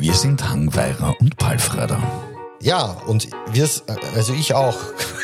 Wir sind Hangweirer und Palfrader. Ja, und also ich auch.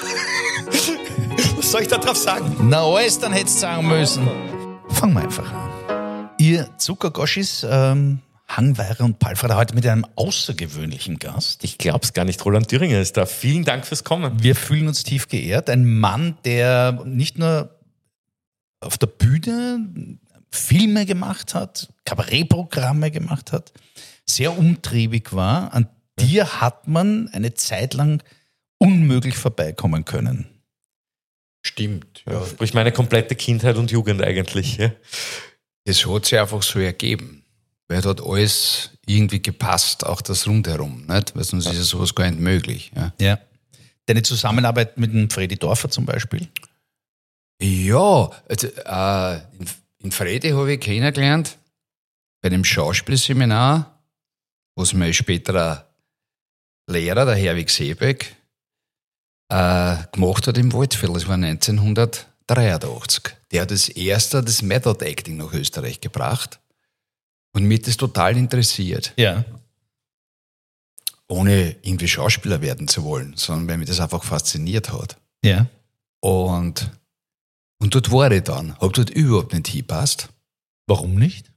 Was soll ich da drauf sagen? Na, alles, dann hättest du sagen müssen. Fangen wir einfach an. Ihr Zuckergoschis, Hangweirer und Palfrader, heute mit einem außergewöhnlichen Gast. Ich glaub's gar nicht, Roland Thüringer ist da. Vielen Dank fürs Kommen. Wir fühlen uns tief geehrt. Ein Mann, der nicht nur auf der Bühne Filme gemacht hat, Kabarettprogramme gemacht hat, sehr umtriebig war. An dir hat man eine Zeit lang unmöglich vorbeikommen können. Stimmt. Ja, sprich meine komplette Kindheit und Jugend eigentlich. Ja. Es hat sich einfach so ergeben. Weil da hat alles irgendwie gepasst, auch das Rundherum. Nicht? Weil sonst ist ja sowas gar nicht möglich. Ja. Ja. Deine Zusammenarbeit mit dem Fredi Dorfer zum Beispiel? Ja, also, in Fredi habe ich kennengelernt, bei dem Schauspielseminar, was mein späterer Lehrer, der Herwig Seebeck, gemacht hat im Waldviertel. Das war 1983. Der hat das erste, das Method Acting nach Österreich gebracht und mich das total interessiert. Ja. Ohne irgendwie Schauspieler werden zu wollen, sondern weil mich das einfach fasziniert hat. Ja. Und dort war ich dann. Hab dort überhaupt nicht hingepasst. Warum nicht?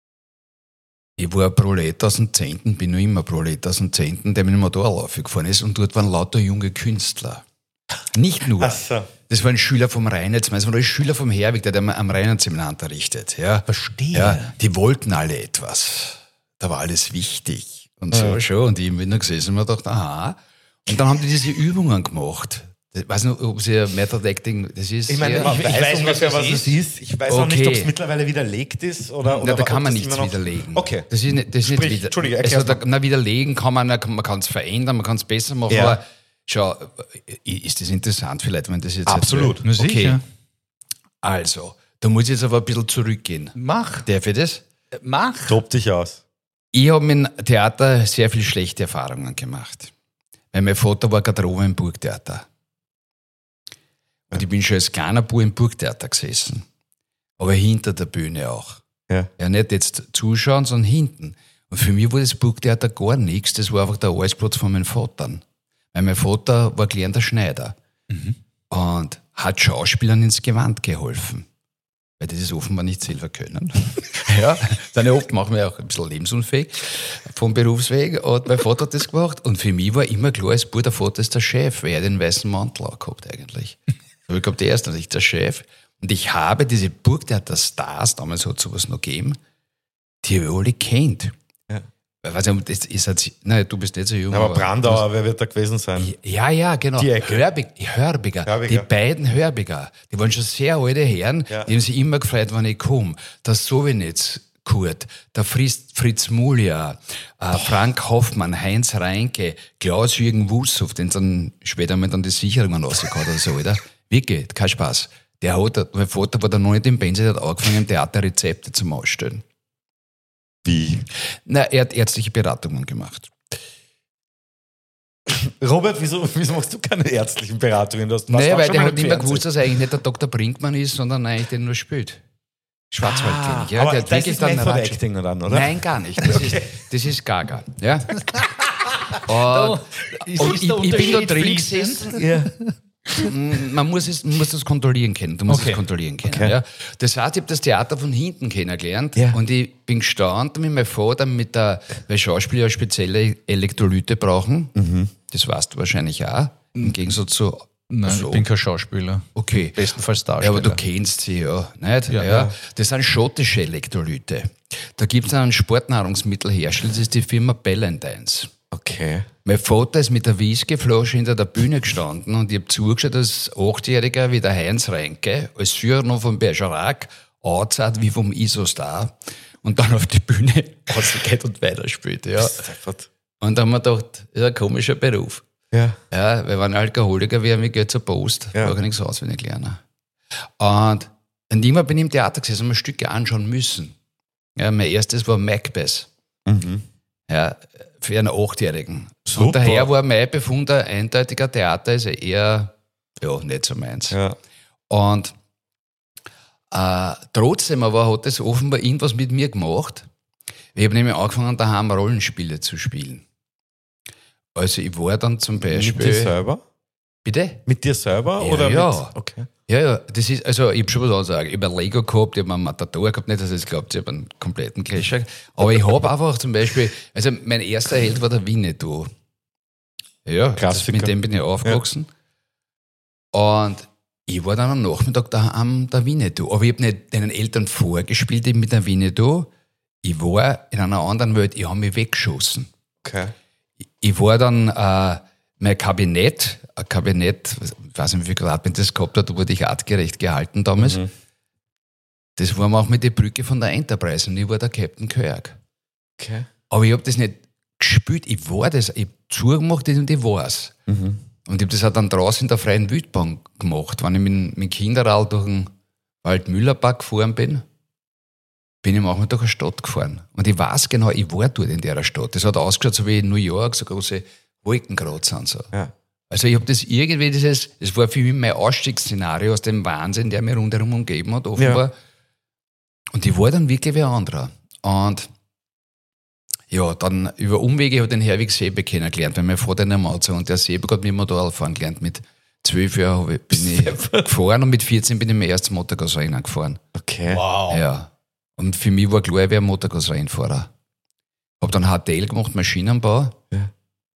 Ich war ein Prolet aus dem 10., bin noch immer Prolet aus dem 10., der mit dem Motorrad aufgefahren ist und dort waren lauter junge Künstler. Nicht nur. Ach so. Das waren Schüler vom Reinitz, das waren Schüler vom Herwig, der am Reinitz-Seminar unterrichtet. Ja. Verstehe. Ja, die wollten alle etwas. Da war alles wichtig. Und so schon. Und ich bin da gesessen und mir gedacht, aha. Und dann haben die diese Übungen gemacht. Ich weiß nicht, ob sie Method Acting, das ist. Ich meine, ich weiß ungefähr, was es ist. Ich weiß auch nicht, ob es Okay. mittlerweile widerlegt ist oder. Na, da ob kann man das nichts immer noch- widerlegen. Okay. Das ist nicht Sprich, wieder. Entschuldige, Also, erklär's mal. widerlegen kann man kann es verändern, man kann es besser machen, Ja. aber schau, ist das interessant vielleicht, wenn das jetzt Absolut. erzähle? Na, sicher. Okay. Also, da muss ich jetzt aber ein bisschen zurückgehen. Mach. Darf ich das? Mach. Tob dich aus. Ich habe im Theater sehr viele schlechte Erfahrungen gemacht. Weil mein Vater war Garderobe im Burgtheater. Und ich bin schon als kleiner Bub im Burgtheater gesessen. Aber hinter der Bühne auch. Ja. Ja, nicht jetzt zuschauen, sondern hinten. Und für mich war das Burgtheater gar nichts. Das war einfach der Arbeitsplatz von meinen Vatern. Weil mein Vater war gelernter Schneider. Und hat Schauspielern ins Gewand geholfen. Weil die das offenbar nicht selber können. Ja, dann oft machen wir auch ein bisschen lebensunfähig vom Berufsweg. Und mein Vater hat das gemacht. Und für mich war immer klar, als Bub, der Vater ist der Chef, weil er den weißen Mantel auch gehabt eigentlich. Aber ich glaube, der ist natürlich der Chef. Und ich habe diese Burgtheater-Stars, damals hat es sowas noch gegeben, die habe ich alle kennt. Ja. Weil, weiß nicht, das ist halt, nein, du bist nicht so jung. Aber Brandauer, wer wird da gewesen sein? Ja, genau. Die Ecke. Hörbiger. Die beiden Hörbiger. Die waren schon sehr alte Herren, Ja. die haben sich immer gefreut, wenn ich komme. Der Sovinitz Kurt, der Fritz Mulia, Frank Hoffmann, Heinz Reinke, Klaus-Jürgen Wussow, den dann später mal dann die Sicherungen rausgehauen oder so, oder? Wirklich, kein Spaß. Mein Vater war da noch nicht im Benz, der hat angefangen, im Theater Rezepte zum Ausstellen. Wie? Na, er hat ärztliche Beratungen gemacht. Robert, wieso machst du keine ärztlichen Beratungen? Du hast Naja, auch weil schon der mal hat im nicht mehr Fernsehen. gewusst, dass er eigentlich nicht der Dr. Brinkmann ist, sondern eigentlich den nur spielt. Schwarzwaldkönig. Ja, aber der hat das wirklich ist dann Method Ratsch- Acting dann, oder? Nein, gar nicht. Das ist Gaga. Ja? Und ich bin da drin gesessen. Ja. Man muss das kontrollieren können. Du musst Okay. es kontrollieren können. Okay. Ja. Das heißt, ich habe das Theater von hinten kennengelernt Ja. und ich bin gestanden mit meinem Vater, weil Schauspieler ja spezielle Elektrolyte brauchen. Das weißt du wahrscheinlich auch. Im Gegensatz zu. Nein, so. ich bin kein Schauspieler. Okay. Bestenfalls Ja, Darsteller. aber du kennst sie ja, nicht? Ja, Ja, ja. Das sind schottische Elektrolyte. Da gibt es einen Sportnahrungsmittelhersteller, das ist die Firma Ballantines. Okay. Mein Vater ist mit der Whiskyflasche hinter der Bühne gestanden und ich habe zugeschaut, als 8-Jähriger wie der Heinz Reinke, als Cyrano von Bergerac, anzahlt wie vom Isostar und dann auf die Bühne rausgeht und weiterspielt. Ja. Und dann haben wir gedacht, das ist ein komischer Beruf. Ja. Ja, weil wenn Alkoholiker wäre, mir geht zur Post. Ja. Da kann nichts auswendig lernen. Und immer bin ich im Theater gesessen und mir Stücke anschauen müssen. Ja, mein erstes war Macbeth. Ja, für einen 8-Jährigen. Super. Und daher war mein Befund ein eindeutiger Theater, ist eher nicht so meins. Ja. Und trotzdem aber hat das offenbar irgendwas mit mir gemacht, Ich habe nämlich angefangen, daheim Rollenspiele zu spielen. Also ich war dann zum Beispiel... Mit dir selber? Bitte? Mit dir selber? Ja, oder ja. Mit, okay. Ja, das ist, also ich habe schon was ansagen. Ich habe ein Lego gehabt, ich habe einen Matador gehabt, nicht, dass ihr es glaubt, ich habe einen kompletten Clasher. Aber ich habe einfach zum Beispiel, also mein erster Held war der Winnetou. Ja, Klassiker. mit dem bin ich aufgewachsen. Und ich war dann am Nachmittag daheim der Winnetou. Aber ich habe nicht deinen Eltern vorgespielt, eben mit der Winnetou. Ich war in einer anderen Welt, ich habe mich weggeschossen. Okay. Ich war dann, mein Kabinett, ich weiß nicht, wie viel Quadratmeter das gehabt hat, da wurde ich artgerecht gehalten damals. Das war mir auch mit der Brücke von der Enterprise und ich war der Captain Kirk. Okay. Aber ich habe das nicht gespielt, ich habe zugemacht und ich war es. Und ich habe das auch dann draußen in der freien Wildbahn gemacht. Wenn ich mit Kinderrad durch den Waldmüllerpark gefahren bin ich manchmal durch eine Stadt gefahren. Und ich weiß genau, ich war dort in der Stadt. Das hat ausgeschaut, so wie in New York, so große Wolken gerade sind. So. Ja. Also ich habe das irgendwie, das war für mich mein Ausstiegsszenario aus dem Wahnsinn, der mir rundherum umgeben hat, offenbar. Ja. Und ich war dann wirklich wie ein anderer. Und ja, dann über Umwege habe ich den Herwig Seebeck kennengelernt, weil mein Vater in der Mauze und der Seebeck hat mich Motorrad fahren gelernt. Mit 12 Jahren bin ich gefahren und mit 14 bin ich mein erstes Motocross-Rennen gefahren. Okay. Wow. Ja. Und für mich war klar, ich wäre Motocross-Rennfahrer. Habe dann HTL gemacht, Maschinenbau. Ja.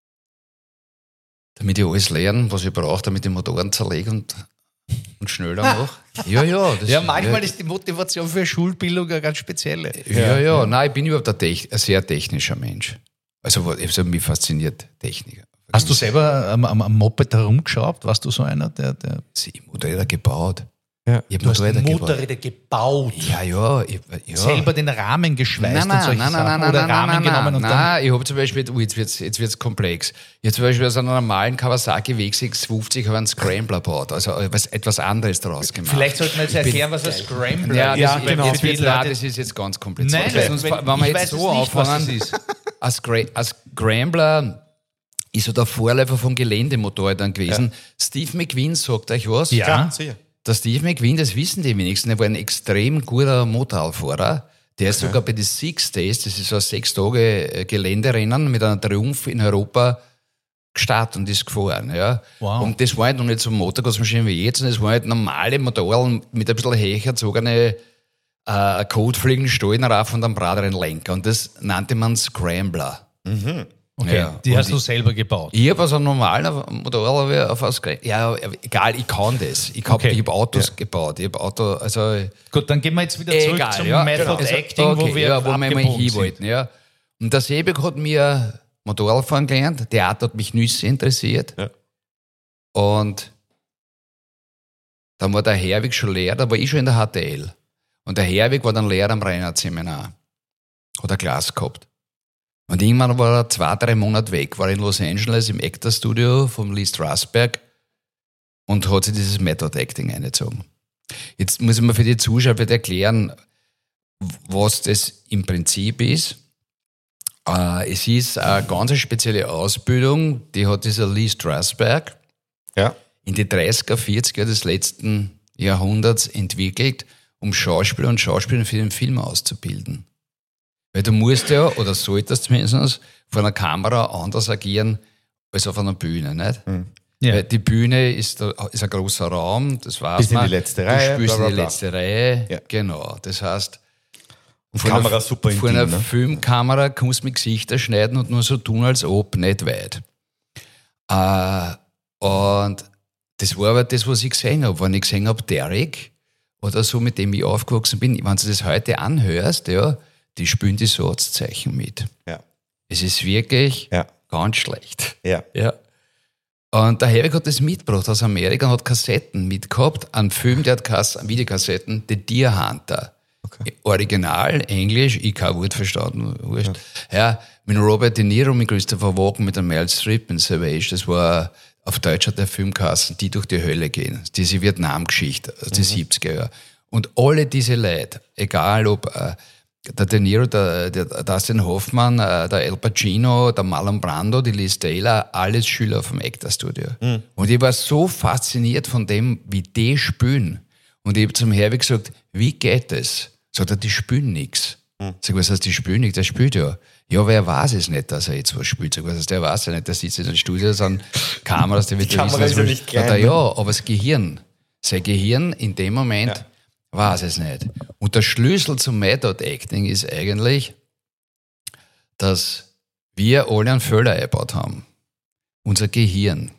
Damit ich alles lerne, was ich brauche, damit ich Motoren zerlege und schneller mache. Ja. Ja, manchmal ist die Motivation für Schulbildung eine ganz spezielle. Ja. Nein, ich bin überhaupt ein sehr technischer Mensch. Also mich fasziniert Technik. Hast du selber am Moped herumgeschraubt? Warst du so einer, der Motorräder gebaut? Ja. Ich habe Motorräder gebaut? Ja. Selber den Rahmen geschweißt und solche Sachen? Oder Rahmen genommen und dann... Nein, ich habe zum Beispiel, jetzt wird's komplex. Ich habe zum Beispiel aus einer normalen Kawasaki W650 einen Scrambler gebaut, also etwas anderes daraus gemacht. Vielleicht sollten wir jetzt erklären, was ein Scrambler ist. Ja, genau. Das ist jetzt ganz kompliziert. Nein, wenn wir jetzt so anfangen, ein Scrambler ist so der Vorläufer von Geländemotorrädern gewesen. Steve McQueen sagt euch was? Ja. Sicher. Der Steve McQueen, das wissen die wenigsten, er war ein extrem guter Motorradfahrer. Der ist sogar bei den 6 Days, das ist so ein 6 Tage Geländerennen mit einer Triumph in Europa gestartet und ist gefahren. Ja. Wow. Und das war halt noch nicht so Motocross-Maschinen wie jetzt, sondern das war halt normale Motorrad mit ein bisschen hergezogene Kotfliegen, Stollenraff und einem brateren Lenker. Und das nannte man Scrambler. Okay, Ja. die Und hast du selber gebaut. Ich habe also normal Motorrad auf ja, egal, ich kann das. Ich habe Autos gebaut. Ich habe Gut, dann gehen wir jetzt wieder zurück zum Method Acting, wo wir wo wir mal hin wollten. Ja. Und der Seebeck hat mir Motorradfahren gelernt. Theater hat mich Nüsse interessiert. Ja. Und dann war der Herwig schon Lehrer, da war ich schon in der HTL. Und der Herwig war dann Lehrer am Reinhardt-Seminar. Hat ein Glas gehabt. Und irgendwann war er 2-3 Monate weg, war in Los Angeles im Actor-Studio von Lee Strasberg und hat sich dieses Method Acting eingezogen. Jetzt muss ich mir für die Zuschauer erklären, was das im Prinzip ist. Es ist eine ganz spezielle Ausbildung, die hat dieser Lee Strasberg in die 30er, 40er des letzten Jahrhunderts entwickelt, um Schauspieler und Schauspieler für den Film auszubilden. Weil du musst ja, oder solltest zumindest, vor einer Kamera anders agieren als auf einer Bühne, nicht? Ja. Weil die Bühne ist ein großer Raum, das weiß man. In die letzte Reihe. Du spielst bla, bla, in die bla. letzte Reihe, Ja. genau. Das heißt, Und Kamera super vor intim, einer ne? Filmkamera kannst du mit Gesichter schneiden und nur so tun, als ob, nicht weit. Und das war aber das, was ich gesehen habe. Wenn ich gesehen habe, Derek oder so, mit dem ich aufgewachsen bin, wenn du das heute anhörst, ja, die spielen die Satzzeichen mit. Ja. Es ist wirklich Ja. ganz schlecht. Ja. Ja. Und der Herwig hat das mitgebracht aus Amerika und hat Kassetten mitgehabt. Ein Film, der hat Videokassetten, The Deer Hunter. Okay. Original, Englisch, ich kein Wort verstanden, wurscht. Ja, mit Robert De Niro, mit Christopher Walken, mit der Meryl Streep in Savage. Das war, auf Deutsch hat der Film geheißen, Die durch die Hölle gehen. Diese Vietnam-Geschichte aus den 70er Jahren. Und alle diese Leute, egal ob der De Niro, der Dustin Hoffmann, der Al Pacino, der Marlon Brando, die Liz Taylor, alles Schüler vom Actor-Studio. Und ich war so fasziniert von dem, wie die spielen. Und ich habe zum Herwig gesagt, wie geht das? Sagt er, die spielen nichts. Sag, was heißt, die spielen nicht? Der spielt ja. Ja, wer weiß es nicht, dass er jetzt was spielt? Sag, was heißt, der weiß ja nicht, der sitzt in einem Studio, da sind Kameras, der wird Die Kamera ist ja nicht klein. Ja, aber das Gehirn, sein Gehirn in dem Moment weiß es nicht. Und der Schlüssel zum Method Acting ist eigentlich, dass wir alle einen Fehler eingebaut haben. Unser Gehirn.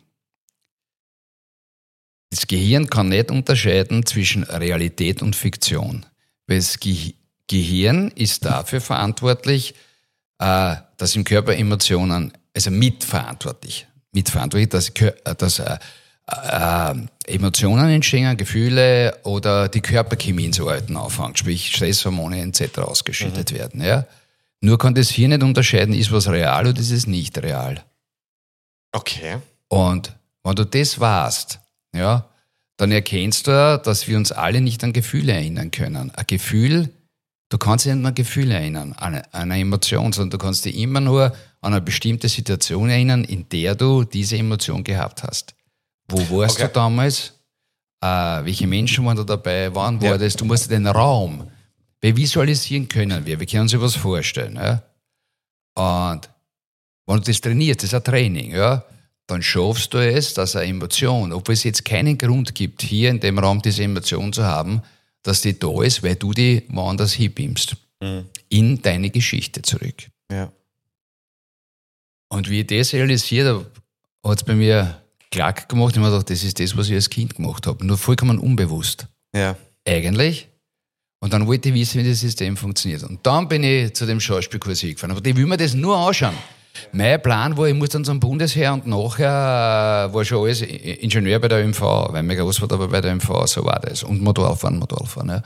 Das Gehirn kann nicht unterscheiden zwischen Realität und Fiktion. Weil das Gehirn ist dafür verantwortlich, dass im Körper Emotionen, also mitverantwortlich, dass Emotionen entstehen, Gefühle oder die Körperchemie ins Arbeiten anfängt, sprich Stresshormone etc. ausgeschüttet werden. Ja? Nur kann das hier nicht unterscheiden, ist was real oder ist es nicht real. Okay. Und wenn du das weißt, ja, dann erkennst du, dass wir uns alle nicht an Gefühle erinnern können. Ein Gefühl, du kannst dich nicht an ein Gefühl erinnern, an eine Emotion, sondern du kannst dich immer nur an eine bestimmte Situation erinnern, in der du diese Emotion gehabt hast. Wo warst du damals? Welche Menschen waren da dabei? Wann war das? Du musst den Raum visualisieren können. Wir können uns etwas vorstellen. Ja? Und wenn du das trainierst, das ist ein Training, ja, dann schaffst du es, dass eine Emotion, obwohl es jetzt keinen Grund gibt, hier in dem Raum diese Emotion zu haben, dass die da ist, weil du die woanders hinbeamst. In deine Geschichte zurück. Ja. Und wie ich das realisiert habe, hat es bei mir Klack gemacht. Ich habe mir gedacht, das ist das, was ich als Kind gemacht habe. Nur vollkommen unbewusst. Ja. Eigentlich. Und dann wollte ich wissen, wie das System funktioniert. Und dann bin ich zu dem Schauspielkurs hingefahren. Aber ich will mir das nur anschauen. Mein Plan war, ich muss dann zum Bundesheer und nachher war schon alles Ingenieur bei der ÖMV, weil mein Großvater war bei der ÖMV, so war das. Und Motorfahren. Ja.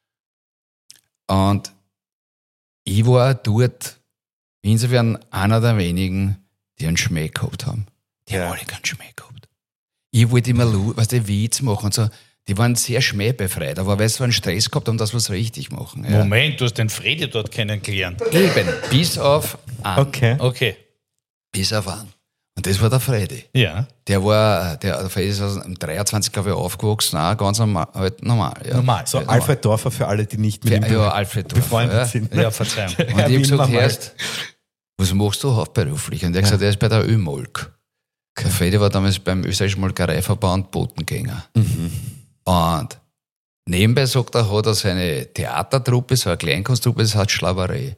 Und ich war dort insofern einer der wenigen, die einen Schmäh gehabt haben. Die haben alle keinen Schmäh gehabt. Ich wollte immer Witz machen und so. Die waren sehr schmähbefreit, aber weil sie einen Stress gehabt haben, dass wir es richtig machen. Ja. Moment, du hast den Fredi dort kennengelernt. Eben, bis auf einen. Okay. Bis auf einen. Und das war der Fredi. Ja. Der Fredi ist am 23, glaube ich, aufgewachsen, auch ganz normal. Ja. Normal. So Alfred Dorfer für alle, die nicht mit ihm Alfred Dorfer, befreundet sind. Ja, Verzeihung. Und ich habe gesagt, was machst du hauptberuflich? Und er hat gesagt, er ist bei der Ölmolk. Der Fredi war damals beim österreichischen Molkereiverband Botengänger. Und nebenbei sagt er, hat er seine Theatertruppe, so eine Kleinkunsttruppe, das heißt Schlaverei.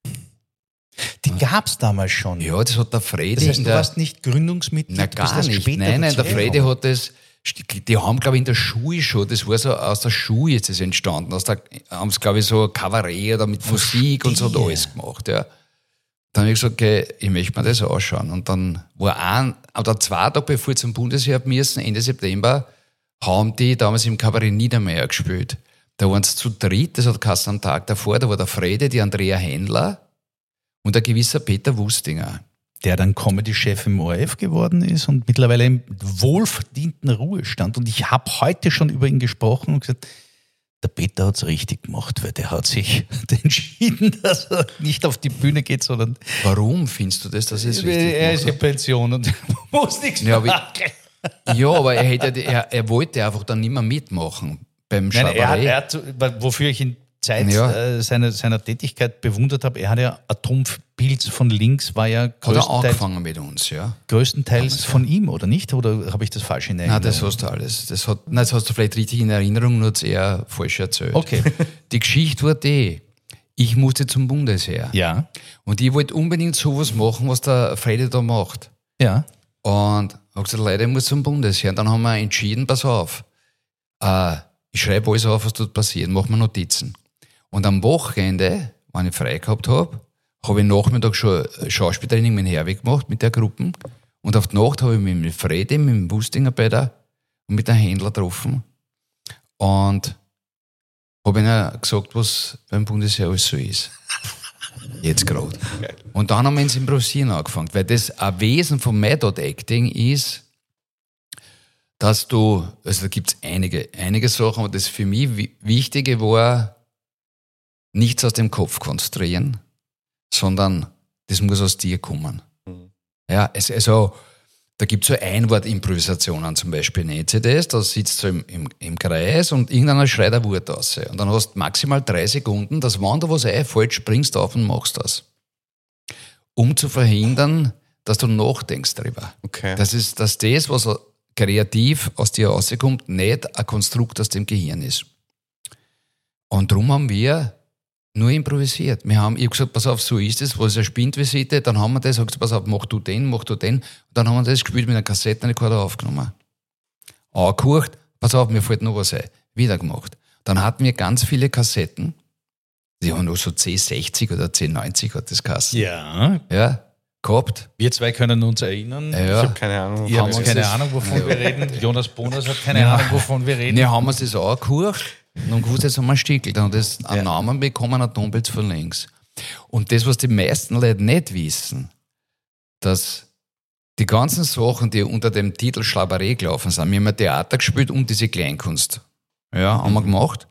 Die gab es damals schon. Ja, das hat der Fredi. Das heißt, du warst nicht Gründungsmitglied? Na, gar nicht. Nein, der Fredi hat das, die haben, glaube ich, in der Schule schon, das war so, aus der Schule ist das entstanden. Haben sie, glaube ich, so Kabarett oder mit Musik und so hat alles gemacht, ja. Dann habe ich gesagt, okay, ich möchte mir das anschauen. Und dann war 2 Tage bevor ich zum Bundesheer müssen, Ende September, haben die damals im Kabarett Niedermeyer gespielt. Da waren es zu dritt, das hat geheißen am Tag davor, da war der Fredi, die Andrea Händler und ein gewisser Peter Wustinger. Der dann Comedy-Chef im ORF geworden ist und mittlerweile im wohlverdienten Ruhestand. Und ich habe heute schon über ihn gesprochen und gesagt, der Peter hat es richtig gemacht, weil der hat sich entschieden, dass er nicht auf die Bühne geht, sondern... Warum findest du das, dass er es richtig gemacht hat? Er ist in Pension und muss nichts machen. Ja, aber er wollte einfach dann nicht mehr mitmachen beim Schlagerei. Er hat, wofür ich in Zeit seiner Tätigkeit bewundert habe, er hat ja Atompilz von links, war ja angefangen mit uns, ja. Größtenteils von ihm, oder nicht? Oder habe ich das falsch in Erinnerung? Nein, das hast du alles. Das hast du vielleicht richtig in Erinnerung, nur eher falsch erzählt. Okay. Die Geschichte war die, ich musste zum Bundesheer. Ja. Und ich wollte unbedingt sowas machen, was der Fredi da macht. Ja. Und habe gesagt, Leute, ich muss zum Bundesheer. Und dann haben wir entschieden, pass auf, ich schreibe alles auf, was dort passiert, mache mir Notizen. Und am Wochenende, wenn ich frei gehabt habe ich Nachmittag schon Schauspieltraining mit Herweg gemacht, mit der Gruppe. Und auf die Nacht habe ich mich mit Fredi, mit dem Wustinger und mit dem Händler getroffen. Und habe ihnen gesagt, was beim Bundesheer alles so ist. Jetzt gerade. Und dann haben wir ins Improvisieren angefangen, weil das ein Wesen vom Method Acting ist, dass du, also da gibt es einige Sachen, aber das für mich Wichtige war, nichts aus dem Kopf konstruieren, sondern das muss aus dir kommen. Ja, also Da gibt es so Einwortimprovisationen zum Beispiel, nennt sich das. Da sitzt du im Kreis und irgendeiner schreit ein Wort raus. Und dann hast du maximal 3 Sekunden, dass wenn da was einfällt, springst du auf und machst das. Um zu verhindern, dass du nachdenkst drüber. Okay. Dass das, was kreativ aus dir rauskommt, nicht ein Konstrukt aus dem Gehirn ist. Und darum haben wir nur improvisiert. Ich habe gesagt, pass auf, so ist es, was ist eine Spindvisite, dann haben wir das, gesagt, pass auf, mach du den. Und dann haben wir das gespielt mit einer Kassettenrekorder aufgenommen. Angehört, pass auf, mir fällt noch was ein. Wieder gemacht. Dann hatten wir ganz viele Kassetten, die haben noch so C60 oder C90 hat das geheißen. Ja. Ja, gehabt. Wir zwei können uns erinnern. Ich Ja. habe keine Ahnung. Ihr habt keine Ahnung, wovon wir reden. Jonas Boners hat keine Ahnung, wovon wir reden. Wir haben uns das angehört und dann gewusst, jetzt haben wir einen Stickel. Dann hat das einen Namen bekommen, ein Tonbild von links. Und das, was die meisten Leute nicht wissen, dass die ganzen Sachen, die unter dem Titel Schlaberei gelaufen sind, wir haben ein Theater gespielt und diese Kleinkunst. Ja, haben wir gemacht.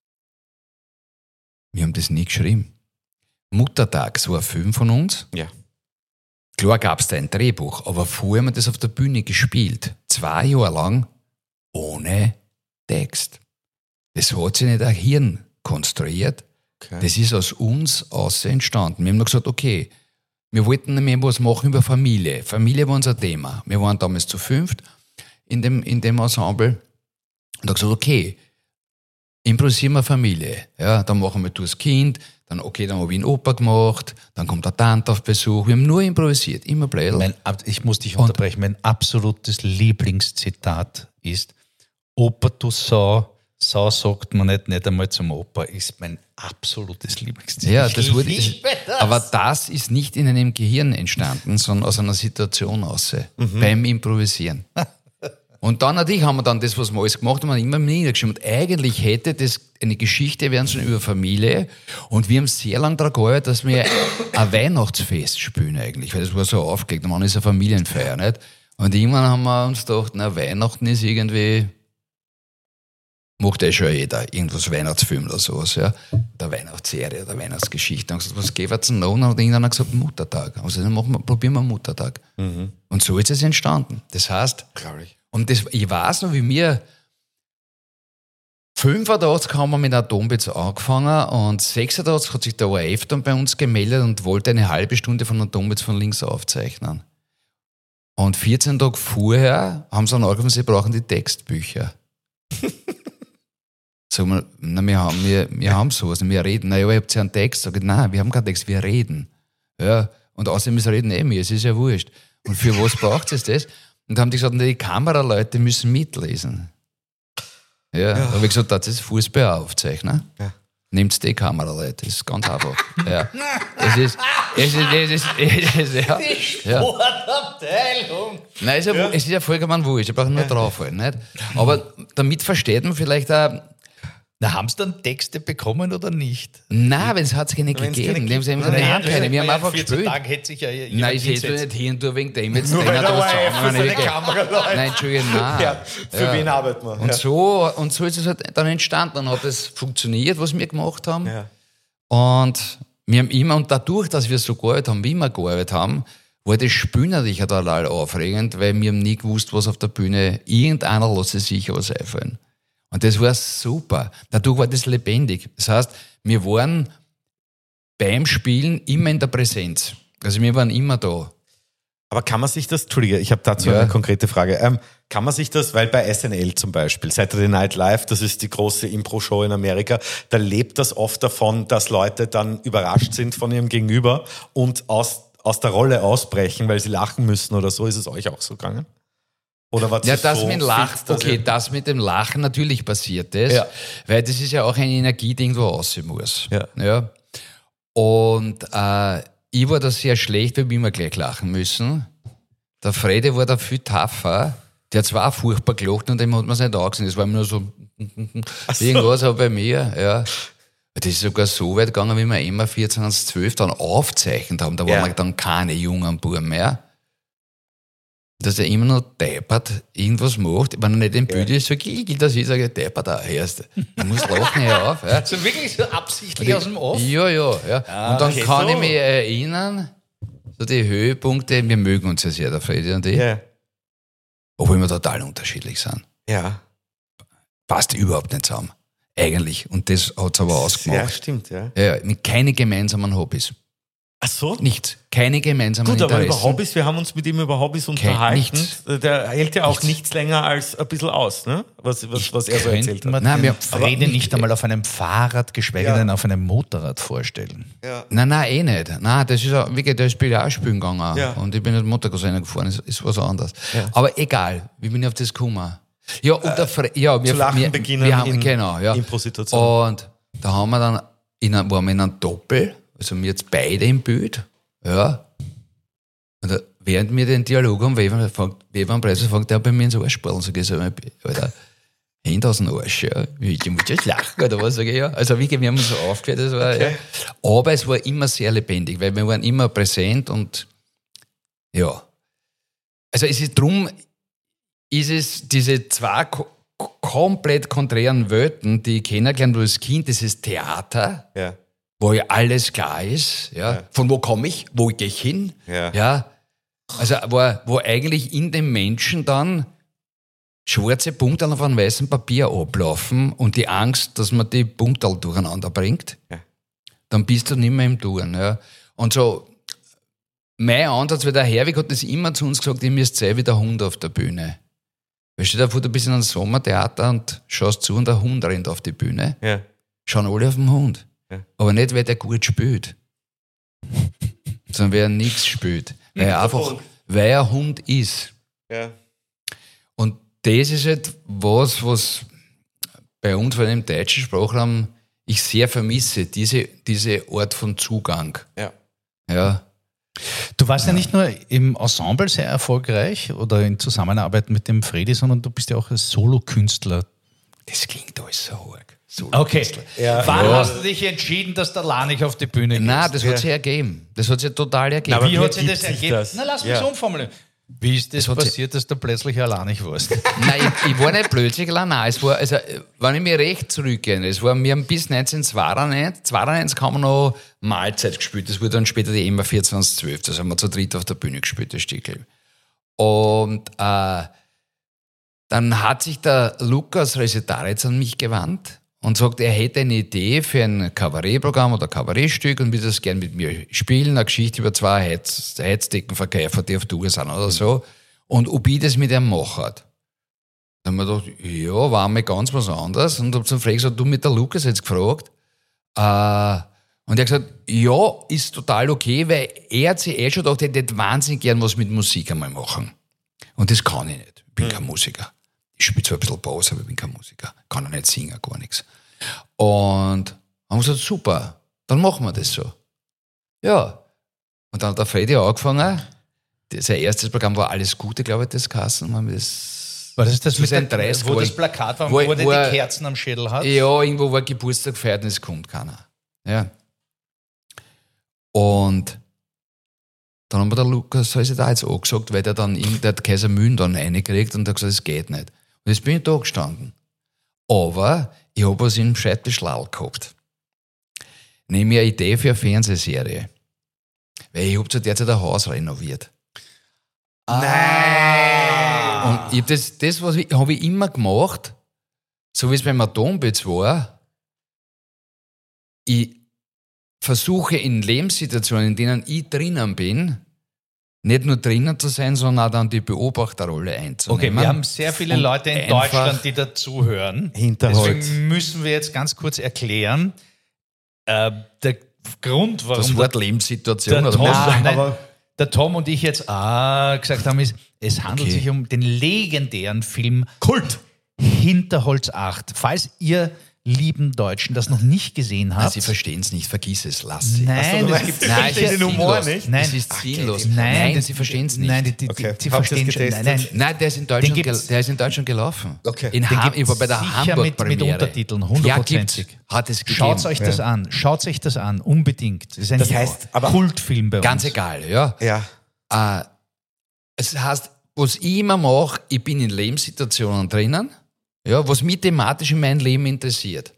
Wir haben das nie geschrieben. Muttertag, so ein Film von uns. Ja. Klar gab es da ein Drehbuch, aber vorher haben wir das auf der Bühne gespielt. 2 Jahre lang ohne Text. Das hat sich nicht ein Hirn konstruiert. Okay. Das ist aus uns außen entstanden. Wir haben dann gesagt, okay, wir wollten nämlich was machen über Familie. Familie war unser Thema. Wir waren damals zu 5 in dem Ensemble. Und dann gesagt, okay, improvisieren wir Familie. Ja, dann machen wir das Kind. Dann habe ich einen Opa gemacht. Dann kommt der Tante auf Besuch. Wir haben nur improvisiert, immer blöd. Ich muss dich unterbrechen. Mein absolutes Lieblingszitat ist: Opa, du Sau. Sau sagt man nicht einmal zum Opa, ist mein absolutes Lieblingszitat. Ja, das wurde, liebe das. aber das ist nicht in einem Gehirn entstanden, sondern aus einer Situation raus, beim Improvisieren. Und dann natürlich haben wir dann das, was wir alles gemacht haben, immer niedergeschrieben. Und eigentlich hätte das eine Geschichte werden sollen über Familie. Und wir haben sehr lange daran gearbeitet, dass wir ein Weihnachtsfest spielen eigentlich, weil das war so aufgelegt. Und man ist eine Familienfeier, nicht? Und irgendwann haben wir uns gedacht, na, Weihnachten ist irgendwie, macht schon jeder, irgendwas Weihnachtsfilm oder sowas, ja. Der Weihnachtsserie oder Weihnachtsgeschichte. Dann haben wir gesagt, was geben wir denn noch? Und dann hat irgendeiner gesagt, Muttertag. Also dann probieren wir Muttertag. Und so ist es entstanden. Das heißt, und ich weiß noch, wie wir 85 haben wir mit Atombits angefangen und 86 hat sich der ORF dann bei uns gemeldet und wollte eine halbe Stunde von Atombits von links aufzeichnen. Und 14 Tage vorher haben sie dann angefangen, sie brauchen die Textbücher. Sagen wir, na, wir haben sowas, wir reden. Na ja, ihr habt ja einen Text. Sag ich, nein, wir haben keinen Text, wir reden. Ja, und außerdem ist reden mir, es ist ja wurscht. Und für was braucht es das? Und dann haben die gesagt, die Kameraleute müssen mitlesen. Ja, da habe ich gesagt, das ist Fußball aufzeichnen. Ja. Nehmt die Kameraleute, das ist ganz einfach. Ja. Es ist ja. Die Sportabteilung. Nein, es ist ja vollkommen wurscht, ich brauche nur draufhalten. Nicht? Aber damit versteht man vielleicht auch. Na, haben sie dann Texte bekommen oder nicht? Nein, es hat es keine gegeben. Wir haben keine. Wir haben einfach gespielt. Tage hätte sich ja Nein, ich hätte nicht hin, du wegen dem jetzt Nur drin. weil der ORF für seine Kamera läuft. Nein, Entschuldigung, nein. Ja, für wen arbeitet man? Und so ist es halt dann entstanden. Dann hat es funktioniert, was wir gemacht haben. Ja. Und wir haben immer, und dadurch, dass wir so gearbeitet haben, wie wir gearbeitet haben, war das Spiel natürlich total aufregend, weil wir haben nie gewusst, was auf der Bühne, irgendeiner lässt sich sicher was einfallen. Und das war super. Dadurch war das lebendig. Das heißt, wir waren beim Spielen immer in der Präsenz. Also wir waren immer da. Aber kann man sich das, Entschuldige, ich habe dazu eine konkrete Frage. Kann man sich das, weil bei SNL zum Beispiel, Saturday Night Live, das ist die große Impro-Show in Amerika, da lebt das oft davon, dass Leute dann überrascht sind von ihrem Gegenüber und aus der Rolle ausbrechen, weil sie lachen müssen oder so. Ist es euch auch so gegangen? Oder war das so mit Lachen, okay, das mit dem Lachen, natürlich passiert das, weil das ist ja auch eine Energie, die irgendwo raus muss. Ja. Und ich war da sehr schlecht, weil wir immer gleich lachen müssen. Der Fredi war da viel tougher. Der hat zwar auch furchtbar gelacht und dem hat man es nicht angesehen. Das war immer nur so irgendwas auch bei mir. Ja. Das ist sogar so weit gegangen, wie wir immer 14:12 dann aufgezeichnet haben. Da waren wir dann keine jungen Buben mehr. Dass er immer noch deppert irgendwas macht, wenn er nicht im Bild ist, sage ich, dass ich sage, deppert da erst. Ich muss lachen, hör auf. Ja. So wirklich so absichtlich aus dem Off? Ja. Und dann kann ich mich erinnern, so die Höhepunkte, wir mögen uns ja sehr, der Fredi und ich. Ja. obwohl wir total unterschiedlich sind. Ja. Passt überhaupt nicht zusammen. Eigentlich. Und das hat es aber Ja, ausgemacht. stimmt, ja. Ja, mit keine gemeinsamen Hobbys. Ach so? Nichts. Keine gemeinsamen Gut, aber Interessen. über Hobbys, wir haben uns mit ihm über Hobbys unterhalten. nichts. Der hält ja auch Nichts. nichts länger als ein bisschen aus, ne? Was er so erzählt Könnte hat. man Nein, den wir- Frede nicht einmal auf einem Fahrrad, geschweige Ja. denn auf einem Motorrad vorstellen. Nein, eh nicht. Nein, das ist ja, wirklich, der ist Billard spielen gegangen. Ja. Und ich bin nicht Motorrad gefahren, ist was anderes. Aber egal, wie bin ich auf das gekommen? Ja, und wir, zu lachen beginnen wir haben, in genau, ja. Impro-Situation. Und da haben wir dann, waren wir in einem Doppel, also wir jetzt beide im Bild, ja. Und da, während wir den Dialog haben, Weber Preise fängt der bei mir ins Arschballen, sag ich so, Alter, Hände aus dem Arsch, ja. Ich muss jetzt lachen, oder was, sag ich, ja. Also wirklich, wir haben uns so aufgehört, das war, ja. Aber es war immer sehr lebendig, weil wir waren immer präsent und, ja. Also ist es diese zwei komplett konträren Welten, die ich kennengelernt habe als Kind, dieses Theater, Ja. wo ja alles klar ist, ja. Von wo komme ich, wo gehe ich hin, Ja. Also wo eigentlich in dem Menschen dann schwarze Punkte auf einem weißen Papier ablaufen und die Angst, dass man die Punkte durcheinander bringt, Ja. dann bist du nicht mehr im Tun. Ja. Und so, mein Ansatz, weil der Herwig hat das immer zu uns gesagt, ihr müsst sein wie der Hund auf der Bühne. Weil stell dir vor, du bist in einem Sommertheater und schaust zu und der Hund rennt auf die Bühne. Ja. Schauen alle auf den Hund. Ja. Aber nicht, weil der gut spielt. Sondern weil er nichts spielt. Weil er einfach, weil er Hund ist. Ja. Und das ist halt was bei uns, vor allem im deutschen Sprachraum, ich sehr vermisse, diese Art von Zugang. Ja. Ja. Du warst ja nicht nur im Ensemble sehr erfolgreich oder in Zusammenarbeit mit dem Fredi, sondern du bist ja auch als Solokünstler. Das klingt alles so arg. Okay. Ja. Wann hast du dich entschieden, dass der Lanich auf die Bühne geht? Nein, das hat sich ergeben. Das hat sich total ergeben. Aber Wie wie hat sich das ergibt sich ergeben? das? Na, lass mich Ja. so umformulieren. Wie ist das hat passiert, dass du plötzlich ein Lanich warst? Nein, ich war nicht plötzlich allein. Nein, es war, also, wenn ich mich recht zurückgehe, wir haben bis 1992 haben wir noch Mahlzeit gespielt. Das wurde dann später die EMA 2412. Das haben wir zu dritt auf der Bühne gespielt, das Stückel. Und dann hat sich der Lukas Resetaritz an mich gewandt und sagt, er hätte eine Idee für ein Kabarettprogramm oder Kabarettstück und würde das gerne mit mir spielen, eine Geschichte über zwei Heizdeckenverkäufer, die auf Tour sind oder so, und ob ich das mit ihm mache. Dann haben wir gedacht, ja, war mir ganz was anderes, und habe zum Fredi gesagt, du, mit der Lukas jetzt gefragt, und er hat gesagt, ja, ist total okay, weil er hat sich schon gedacht, er hätte wahnsinnig gern was mit Musik einmal machen. Und das kann ich nicht. Ich bin kein Musiker. Ich spiele zwar ein bisschen Bass, aber ich bin kein Musiker. Kann auch nicht singen, gar nichts. Und haben gesagt, super, dann machen wir das so. Ja. Und dann hat der Fredi angefangen. Sein erstes Programm war Alles Gute, glaube ich, das Kassen. War das mit ein der, Dreis, wo das Plakat war, wo er die Kerzen am Schädel hat? Ja, irgendwo war Geburtstag gefeiert und es kommt keiner. Ja. Und dann haben wir der Lukas da jetzt angesagt, weil der hat Kaiser Mühlen dann reingekriegt und hat gesagt, es geht nicht. Und jetzt bin ich da gestanden. Aber ich habe was im Schreibtischlal gehabt. Nämlich eine Idee für eine Fernsehserie. Weil ich habe zu der Zeit ein Haus renoviert. Nein! Und ich hab das habe ich immer gemacht, so wie es beim Atombitz war. Ich versuche in Lebenssituationen, in denen ich drinnen bin, nicht nur drinnen zu sein, sondern auch dann die Beobachterrolle Okay, einzunehmen. wir haben sehr viele Und Leute in einfach Deutschland, die dazuhören. Hinterholz. Deswegen müssen wir jetzt ganz kurz erklären, der Grund, warum das Wort Lebenssituation. der oder Tom, was? der Tom und ich jetzt gesagt haben, ist, es handelt sich um den legendären Film Kult! Hinterholz 8. Falls ihr lieben Deutschen das noch nicht gesehen Nein, habt. sie verstehen es nicht, vergiss es, lass sie. Nein, Ach so, es gibt nein, es ist den Humor sinnlos. nicht? Nein. Es ist sinnlos. Nein, sie verstehen es nicht. Nein, Okay. sie Habt verstehen ihr's schon. getestet? Nein, der ist in Deutschland gelaufen. Okay. Ich war bei der sicher Hamburg-Premiere. mit Untertiteln, Ja, 100%. hat es gegeben. Schaut euch das an. Schaut euch das an. Unbedingt. Das ist ein Das heißt, aber- Kultfilm bei uns. Ganz egal, ja. Ja. Es heißt, was ich immer mache, ich bin in Lebenssituationen drinnen, ja, was mich thematisch in meinem Leben interessiert.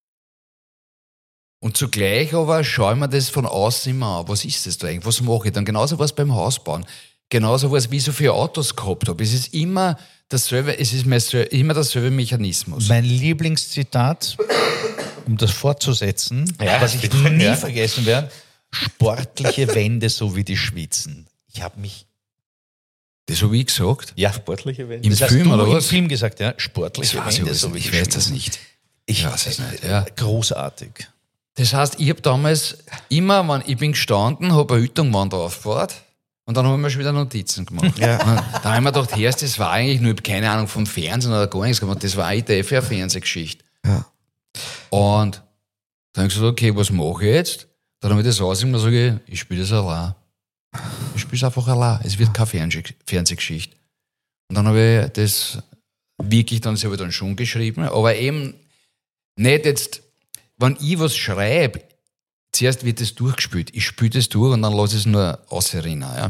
Und zugleich aber schaue ich mir das von außen immer an. Was ist das da eigentlich? Was mache ich dann? Genauso was beim Hausbauen. genauso was, wie ich so viele Autos gehabt habe. Es ist immer dasselbe, immer derselbe Mechanismus. Mein Lieblingszitat, um das fortzusetzen, was ich nie vergessen werde, sportliche Wände, so wie die schwitzen. Ich habe mich... Das habe ich gesagt? Ja, Sportliche Wände. Im das hast Film du oder im was? Film gesagt, ja, sportliche Das weiß Wände, ich, so wie ich die weiß das schwitzen. nicht. Ich weiß es nicht, ja. Großartig. Das heißt, ich habe damals immer, wenn ich bin gestanden, habe eine Üttungwand aufgebaut und dann habe ich mir schon wieder Notizen gemacht. Ja. Da habe ich mir gedacht, Herrst, das war eigentlich nur, ich habe keine Ahnung vom Fernsehen oder gar nichts gemacht, das war eigentlich eine Fernsehgeschichte. Ja. Und dann habe ich gesagt, okay, was mache ich jetzt? Dann habe ich das ausgemacht und sage ich spiele das allein. Ich spiele es einfach allein. Es wird keine Fernsehgeschichte. Und dann habe ich das wirklich dann selber dann schon geschrieben, aber eben nicht jetzt, wenn ich was schreibe, zuerst wird das durchgespielt. Ich spiele das durch und dann lasse ich es nur ausrinnen. Ja.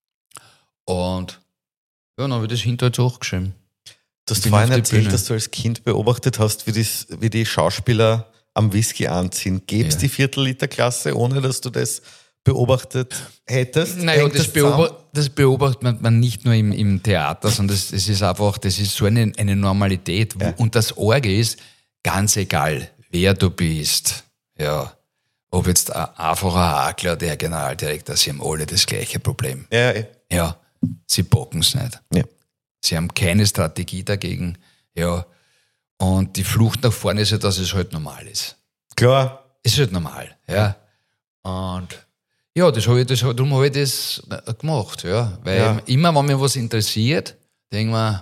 Und ja, dann habe ich das hinterher jetzt auch geschrieben. Du hast bin vorhin auf die erzählt, Bühne. dass du als Kind beobachtet hast, wie die Schauspieler am Whisky anziehen. Gäbe es die Viertel-Liter-Klasse, ohne dass du das beobachtet hättest? Naja, Hängt das beobachtet man nicht nur im Theater, sondern das ist einfach, das ist so eine Normalität. Ja. Und das Orge ist, ganz egal, wer du bist, ja, ob jetzt ein einfacher Hakler, der Generaldirektor, sie haben alle das gleiche Problem. Ja, Ja, sie bocken es nicht. ja. Sie haben keine Strategie dagegen, ja. Und die Flucht nach vorne ist ja, dass es halt normal ist. Klar. Es ist halt normal, ja. Und ja, darum habe ich das gemacht, ja. Weil immer, wenn mich was interessiert, denke ich mir,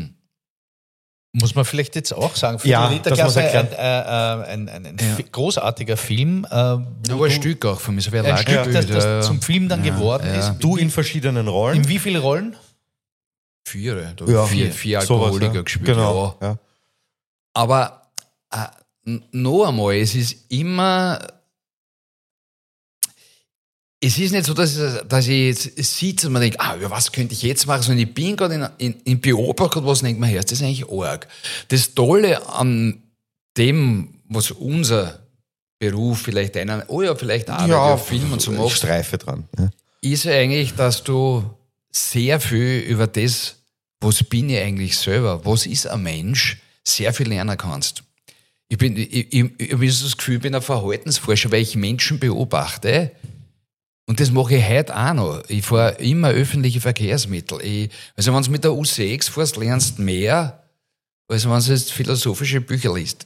Muss man vielleicht jetzt auch sagen, Ja, Viertel-Liter das muss Klasse, ein großartiger Film. da war ein Stück auch von mir, so wie ein Stück, das ja. zum Film dann geworden ist. Du in verschiedenen Rollen. In wie viele Rollen? Vier sowas, Alkoholiker ja. gespielt, Genau. ja. Ja. Aber noch einmal, es ist immer... Es ist nicht so, dass ich jetzt sitze und mir denke, über was könnte ich jetzt machen, sondern ich bin gerade in Beobachtung, was denkt man, das ist eigentlich arg. Das Tolle an dem, was unser Beruf vielleicht vielleicht auch Film und so macht, Streife dran. Ja. ist ja eigentlich, dass du sehr viel über das, was bin ich eigentlich selber, was ist ein Mensch, sehr viel lernen kannst. Ich habe das Gefühl, ich bin ein Verhaltensforscher, weil ich Menschen beobachte. Und das mache ich heute auch noch. Ich fahre immer öffentliche Verkehrsmittel. Also wenn du mit der U6 fährst, lernst du mehr, als wenn du jetzt philosophische Bücher liest.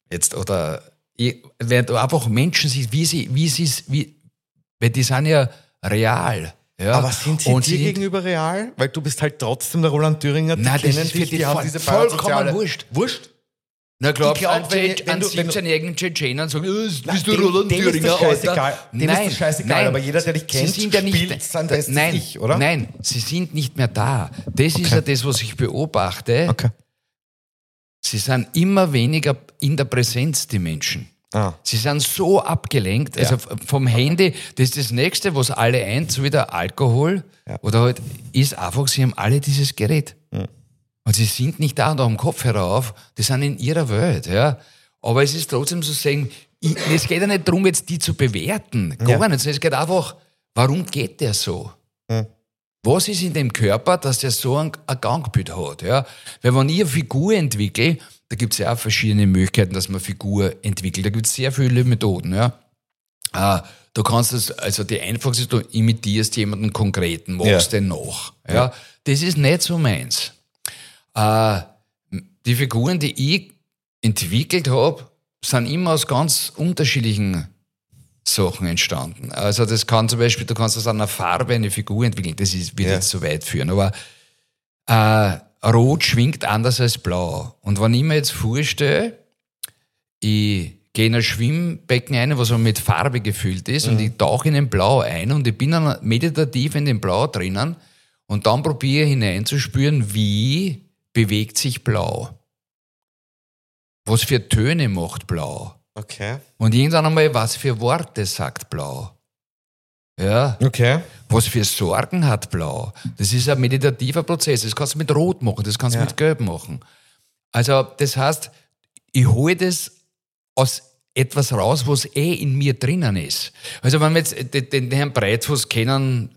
Weil du einfach Menschen siehst, weil die sind ja real. Ja. Aber sind sie dir gegenüber real? Weil du bist halt trotzdem der Roland Thüringer, die Nein, das kennen ist für dich, die die haben diese vollkommen wurscht. Wurscht? Na glaubst du, Ich glaub, an wenn du- 17-jährigen Tschetschenen sagen, bist du Dem- Roland dem ist Thüringer, das scheißegal. Alter? Dem ist das scheißegal, aber jeder, der dich kennt, sie sind ja nicht, spielt sein bestes nein, Ich, oder? Nein, sie sind nicht mehr da. Das ist ja das, was ich beobachte. Okay. Sie sind immer weniger in der Präsenz, die Menschen. Ah. Sie sind so abgelenkt, also vom Handy, das ist das Nächste, was alle eint, so wie der Alkohol, oder halt, ist einfach, sie haben alle dieses Gerät. Und sie sind nicht da und am Kopf herauf, die sind in ihrer Welt, ja. Aber es ist trotzdem so sagen, es geht ja nicht darum, jetzt die zu bewerten, gar nicht, sondern es geht einfach, warum geht der so? Was ist in dem Körper, dass der so ein Gangbild hat, ja? Weil wenn ich eine Figur entwickle, da gibt es ja auch verschiedene Möglichkeiten, dass man Figur entwickelt. Da gibt es sehr viele Methoden. Ja. Du kannst das, also die einfachste ist, du imitierst jemanden Konkreten, machst den nach. Ja. Das ist nicht so meins. Die Figuren, die ich entwickelt habe, sind immer aus ganz unterschiedlichen Sachen entstanden. Also das kann zum Beispiel, du kannst aus einer Farbe eine Figur entwickeln, das wird jetzt zu weit führen, aber Rot schwingt anders als Blau. Und wenn ich mir jetzt vorstelle, ich gehe in ein Schwimmbecken ein, was mit Farbe gefüllt ist, und ich tauche in den Blau ein und ich bin dann meditativ in dem Blau drinnen und dann probiere hineinzuspüren, wie bewegt sich Blau. Was für Töne macht Blau? Okay. Und irgendwann einmal, was für Worte sagt Blau? Ja. Okay. Was für Sorgen hat Blau? Das ist ein meditativer Prozess. Das kannst du mit Rot machen, das kannst du mit Gelb machen. Also, das heißt, ich hole das aus etwas raus, was in mir drinnen ist. Also, wenn wir jetzt den Herrn Breitfuß kennen,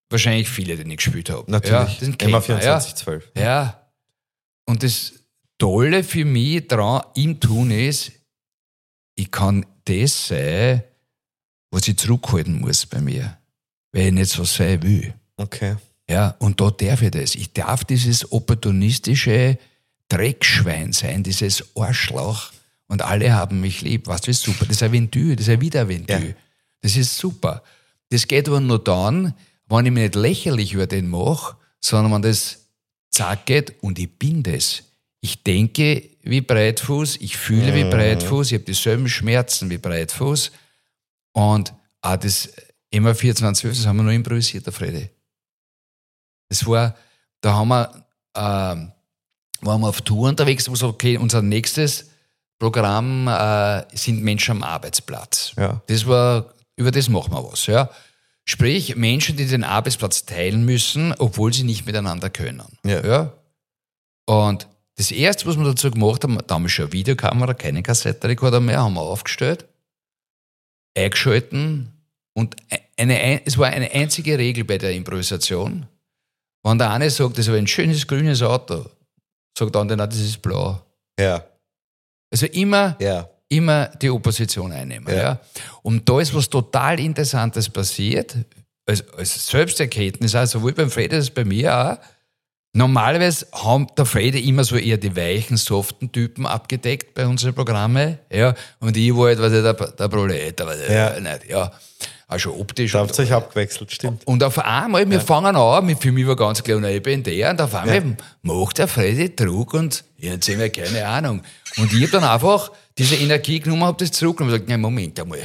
wahrscheinlich viele, die ich gespielt habe. Natürlich. Ja, immer 24/12. Ja. Und das Tolle für mich daran im Tun ist, ich kann das sein, was ich zurückhalten muss bei mir, weil ich nicht so sein will. Okay. Ja, und da darf ich das. Ich darf dieses opportunistische Dreckschwein sein, dieses Arschloch und alle haben mich lieb. Weißt du, das ist super. Das ist ein Ventil, das ist ein Wiederventil. Ja. Das ist super. Das geht aber nur dann, wenn ich mich nicht lächerlich über den mache, sondern wenn das zack geht und ich bin das. Ich denke wie Breitfuß, ich fühle wie Breitfuß, ich habe dieselben Schmerzen wie Breitfuß und auch das immer 24/12, das haben wir nur improvisiert, der Fredi. Das war, da haben wir, waren wir auf Tour unterwegs, wo so, okay, unser nächstes Programm sind Menschen am Arbeitsplatz. Ja. Das war, über das machen wir was, ja. Sprich, Menschen, die den Arbeitsplatz teilen müssen, obwohl sie nicht miteinander können. Ja. Und das Erste, was wir dazu gemacht haben, damals schon eine Videokamera, keine Kassettenrekorder mehr, haben wir aufgestellt, eingeschalten und es war eine einzige Regel bei der Improvisation. Wenn der eine sagt, das ist ein schönes grünes Auto, sagt der andere, nein, das ist blau. Ja. Also immer die Opposition einnehmen. Ja. Und da ist was total Interessantes passiert, als Selbsterkenntnis, also sowohl beim Fredi als bei mir auch. Normalerweise haben der Fredi immer so eher die weichen, soften Typen abgedeckt bei unseren Programmen. Ja. Und ich war halt der Prolet, auch schon optisch. Da habt ihr euch abgewechselt, stimmt. Und auf einmal, wir fangen an, für mich war ganz klar, ich bin der, und auf einmal macht der Fredi Druck und ich erzähle mir keine Ahnung. Und ich habe dann einfach diese Energie genommen, habe das zurückgenommen und gesagt, nein, Moment einmal,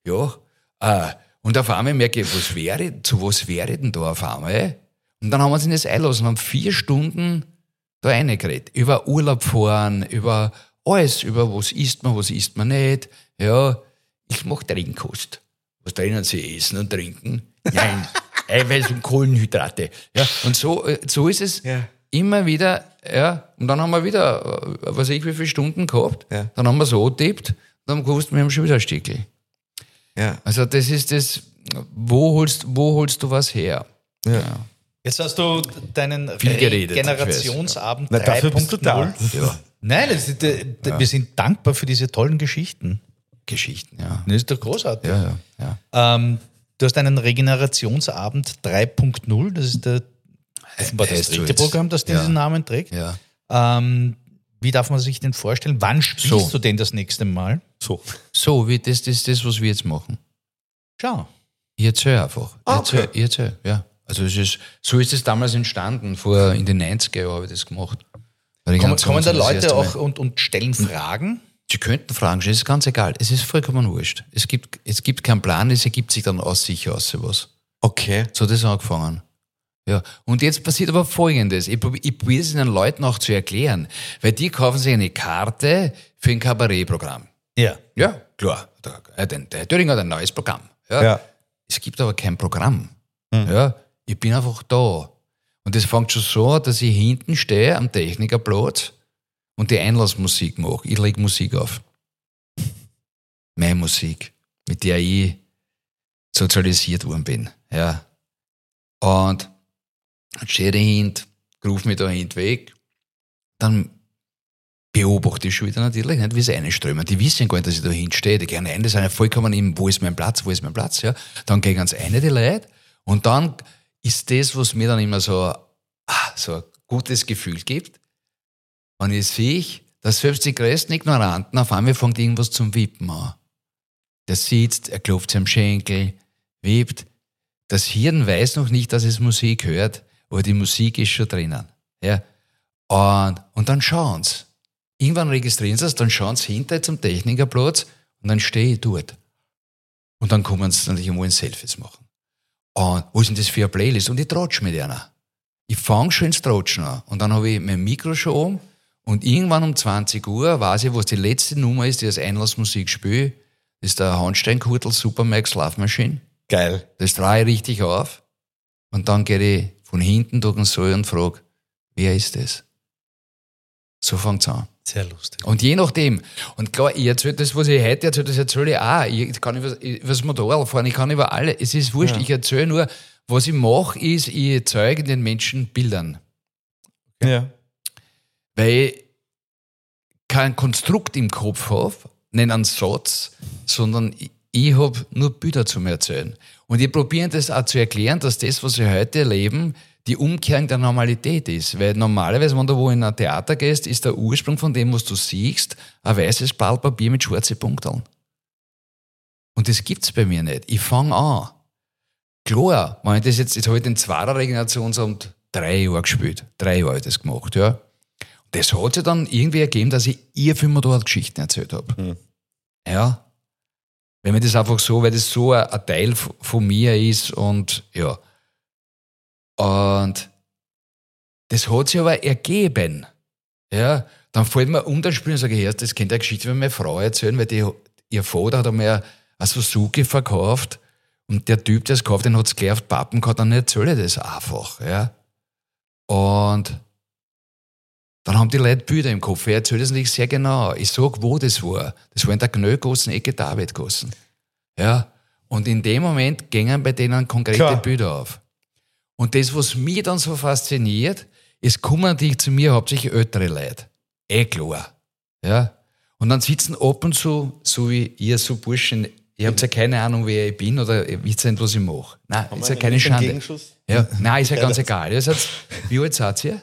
und auf einmal merke ich, was wäre denn da auf einmal? Und dann haben wir uns in das einlassen, haben 4 Stunden da reingeredet. Über Urlaub fahren, über alles, über was isst man nicht. Ja, ich mache Trinkkost. Was drinnen sie essen und trinken? Nein, Eiweiß und Kohlenhydrate. Ja, und so ist es immer wieder. Ja, und dann haben wir wieder, weiß ich wie viele Stunden gehabt. Ja. Dann haben wir so getippt und haben gewusst, wir haben schon wieder ein Stückchen. Ja. Also das ist das, wo holst du was her? Ja. Jetzt hast du deinen Generationsabend 3.0. Ja. Nein, wir sind dankbar für diese tollen Geschichten. Ja. Das ist doch großartig. Ja. Du hast einen Regenerationsabend 3.0, das ist offenbar das dritte Programm, das diesen Namen trägt. Ja. Wie darf man sich den vorstellen? Wann spielst du denn das nächste Mal? So, wie das, was wir jetzt machen. Schau. Ich erzähle einfach. Ich erzähle, ja. Also so ist es damals entstanden, in den 90er Jahren habe ich das gemacht. Kommen da Leute auch und stellen Fragen? Sie könnten Fragen stellen, es ist ganz egal. Es ist vollkommen wurscht. Es gibt keinen Plan, es ergibt sich dann aus sich aus sowas. Okay. So hat das angefangen. Ja. Und jetzt passiert aber Folgendes. Ich probiere es den Leuten auch zu erklären. Weil die kaufen sich eine Karte für ein Kabarettprogramm. Ja. Ja, klar. Der Thüringer hat ein neues Programm. Ja. Es gibt aber kein Programm. Ja. Ich bin einfach da. Und das fängt schon so an, dass ich hinten stehe am Technikerplatz und die Einlassmusik mache. Ich lege Musik auf. Meine Musik, mit der ich sozialisiert worden bin. Ja. Und dann stehe ich hinten, rufe mich da hinten weg. Dann beobachte ich schon wieder natürlich, nicht, wie sie reinströmen. Die wissen gar nicht, dass ich da hinten stehe. Die gehen rein, die sind ja vollkommen im, wo ist mein Platz. Ja. Dann gehen ganz eine die Leute und dann ist das, was mir dann immer so ein gutes Gefühl gibt, wenn ich sehe, dass selbst die größten Ignoranten auf einmal fängt irgendwas zum Wippen an. Der sitzt, er klopft sich am Schenkel, wippt. Das Hirn weiß noch nicht, dass es Musik hört, aber die Musik ist schon drinnen. Ja. Und dann schauen sie. Irgendwann registrieren sie es, dann schauen sie hinter zum Technikerplatz und dann stehe ich dort. Und dann kommen sie natürlich einmal Selfies machen. Und wo ist denn das für eine Playlist? Und ich trotsche mit einer. Ich fange schon ins Trotschen an. Und dann habe ich mein Mikro schon oben. Und irgendwann um 20 Uhr weiß ich, was die letzte Nummer ist, die als Einlassmusik spiele. Das ist der Hornsteinkurtel Supermax Love Machine. Geil. Das drehe ich richtig auf. Und dann gehe ich von hinten durch den Saal und frage, wer ist das? So fängt es an. Sehr lustig. Und je nachdem, und klar, ich erzähle das, was ich heute erzähle, das erzähle ich auch. Ich kann über das Motorrad fahren, ich kann über alle, es ist wurscht, ich erzähle nur, was ich mache, ist, ich erzeuge den Menschen Bildern. Ja. Weil ich kein Konstrukt im Kopf habe, nicht einen Satz, sondern ich habe nur Bilder zum Erzählen. Und ich probiere das auch zu erklären, dass das, was wir heute erleben, die Umkehrung der Normalität ist. Weil normalerweise, wenn du wo in ein Theater gehst, ist der Ursprung von dem, was du siehst, ein weißes Blatt Papier mit schwarzen Punkten. Und das gibt's bei mir nicht. Ich fange an. Klar, wenn ich das jetzt habe ich den zweiten Regenerationsabend 3 Jahre gespielt. 3 Jahre habe ich das gemacht, ja. Das hat sich dann irgendwie ergeben, dass ich irrfilmer dort Geschichten erzählt habe. Ja. Wenn mir das einfach so, weil das so ein Teil von mir ist und ja. Und das hat sich aber ergeben. Ja. Dann fällt mir Unterspiel und sage, das kennt eine Geschichte von meiner Frau erzählen, weil ihr Vater hat einmal eine Suzuki verkauft und der Typ, der es gekauft hat, den hat es gleich auf die Pappen gehabt, dann erzähle ich das einfach. Ja. Und dann haben die Leute Bilder im Kopf. Ich erzähle das nicht sehr genau. Ich sage, wo das war. Das war in der Gnögossen Ecke Davidgossen. Ja. Und in dem Moment gingen bei denen konkrete Bilder auf. Und das, was mich dann so fasziniert, ist, kommen natürlich zu mir hauptsächlich ältere Leute. Klar. Ja. Und dann sitzen ab und zu, so wie ihr, so Burschen, ihr habt ja keine Ahnung, wer ich bin oder wisst ihr nicht, was ich mache. Nein, ist ja keine Schande. Ja, nein, ist ja ganz egal. Wie alt seid ihr?